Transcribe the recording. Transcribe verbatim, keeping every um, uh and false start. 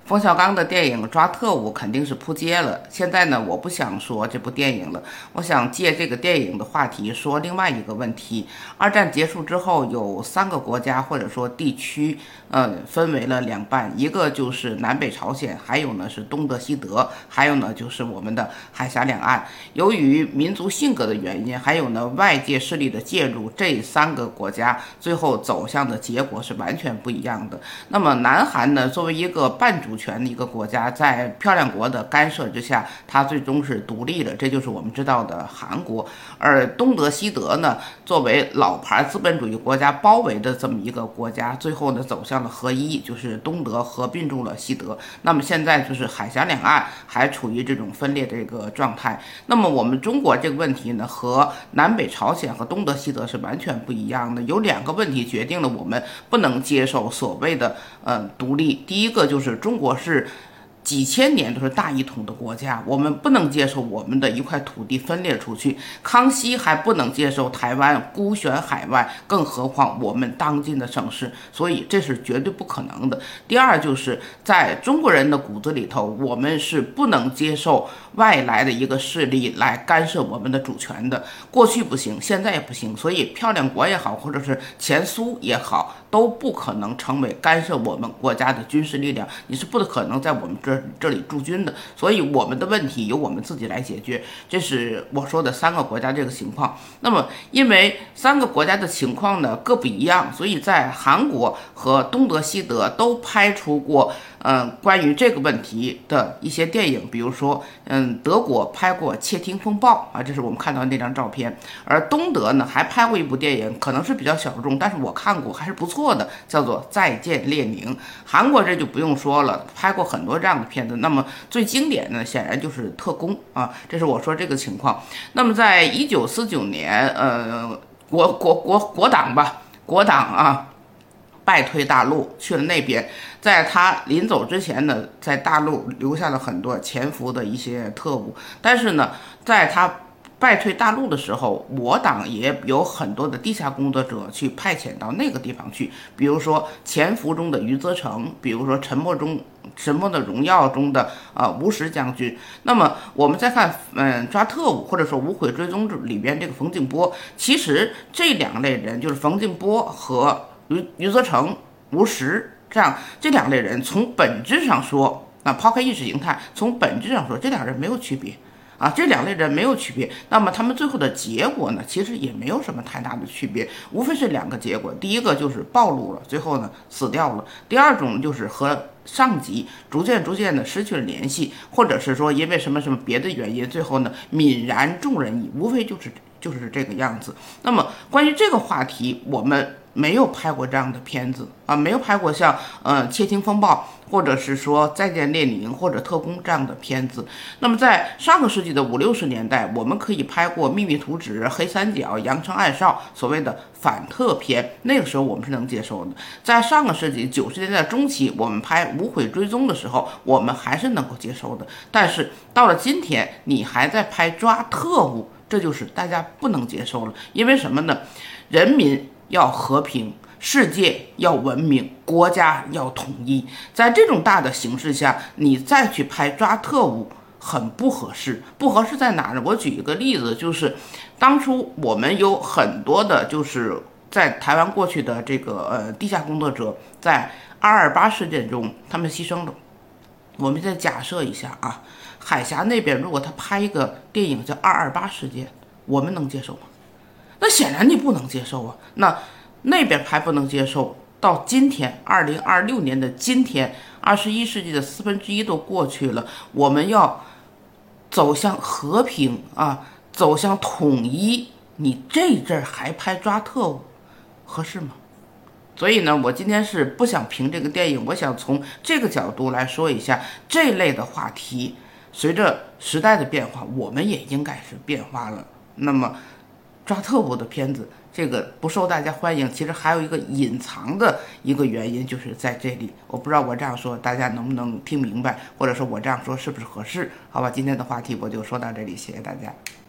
冯小刚的电影《抓特务》肯定是扑街了。现在呢，我不想说这部电影了，我想借这个电影的话题说另外一个问题。二战结束之后，有三个国家或者说地区，呃，分为了两半，一个就是南北朝鲜，还有呢是东德西德，还有呢就是我们的海峡两岸。由于民族性格的原因，还有呢外界势力的介入，这三个国家最后走向的结果是完全不一样的。那么南韩呢，作为一个半主权的一个国家，在漂亮国的干涉之下，它最终是独立了，这就是我们知道的韩国。而东德西德呢，作为老牌资本主义国家包围的这么一个国家，最后呢走向了合一，就是东德合并住了西德。那么现在就是海峡两岸还处于这种分裂的这个状态。那么我们中国这个问题呢，和南北朝鲜和东德西德是完全不一样的。有两个问题决定了我们不能接受所谓的呃独立。第一个就是中国是几千年都是大一统的国家，我们不能接受我们的一块土地分裂出去。康熙还不能接受台湾孤悬海外，更何况我们当今的省市，所以这是绝对不可能的。第二，就是在中国人的骨子里头，我们是不能接受外来的一个势力来干涉我们的主权的。过去不行，现在也不行，所以漂亮国也好，或者是前苏也好，都不可能成为干涉我们国家的军事力量，你是不可能在我们这这里驻军的。所以我们的问题由我们自己来解决，这是我说的三个国家这个情况。那么因为三个国家的情况呢各不一样，所以在韩国和东德西德都拍出过嗯，关于这个问题的一些电影，比如说，嗯，德国拍过《窃听风暴》啊，这是我们看到的那张照片。而东德呢，还拍过一部电影，可能是比较小众，但是我看过，还是不错的，叫做《再见列宁》。韩国这就不用说了，拍过很多这样的片子。那么最经典的，显然就是《特工》啊，这是我说这个情况。那么在一九四九年，呃，国国国国党吧，国党啊。败退大陆去了那边，在他临走之前呢，在大陆留下了很多潜伏的一些特务。但是呢，在他败退大陆的时候，我党也有很多的地下工作者去派遣到那个地方去，比如说潜伏中的余则成，比如说沉默中沉默的荣耀中的啊、呃、吴石将军。那么我们再看嗯抓特务或者说无悔追踪里边这个冯静波，其实这两类人就是冯静波和余余则成、吴石这样这两类人，从本质上说，啊，抛开意识形态，从本质上说，这两人没有区别。啊，这两类人没有区别，那么他们最后的结果呢，其实也没有什么太大的区别，无非是两个结果。第一个就是暴露了，最后呢死掉了；第二种就是和上级逐渐逐渐的失去了联系，或者是说因为什么什么别的原因，最后呢泯然众人矣，无非就是就是这个样子。那么关于这个话题，我们没有拍过这样的片子啊，没有拍过像呃《窃听风暴》或者是说《再见列宁》或者《特工》这样的片子。那么在上个世纪的五六十年代，我们可以拍过《秘密图纸》《黑三角》《阳城暗哨》所谓的反特片，那个时候我们是能接受的。在上个世纪九十年代中期，我们拍《无悔追踪》的时候，我们还是能够接受的。但是到了今天，你还在拍抓特务，这就是大家不能接受了。因为什么呢？人民要和平，世界要文明，国家要统一。在这种大的形势下，你再去拍抓特务很不合适。不合适在哪呢？我举一个例子，就是当初我们有很多的就是在台湾过去的这个呃地下工作者，在二二八事件中他们牺牲了。我们再假设一下啊，海峡那边如果他拍一个电影叫二二八事件，我们能接受吗？那显然你不能接受啊。那那边还不能接受，到今天二零二六年的今天，二十一世纪的四分之一都过去了，我们要走向和平啊，走向统一，你这阵儿还拍抓特务，合适吗？所以呢，我今天是不想评这个电影，我想从这个角度来说一下这类的话题。随着时代的变化，我们也应该是变化了。那么抓特务的片子这个不受大家欢迎，其实还有一个隐藏的一个原因，就是在这里。我不知道我这样说大家能不能听明白，或者说我这样说是不是合适？好吧，今天的话题我就说到这里，谢谢大家。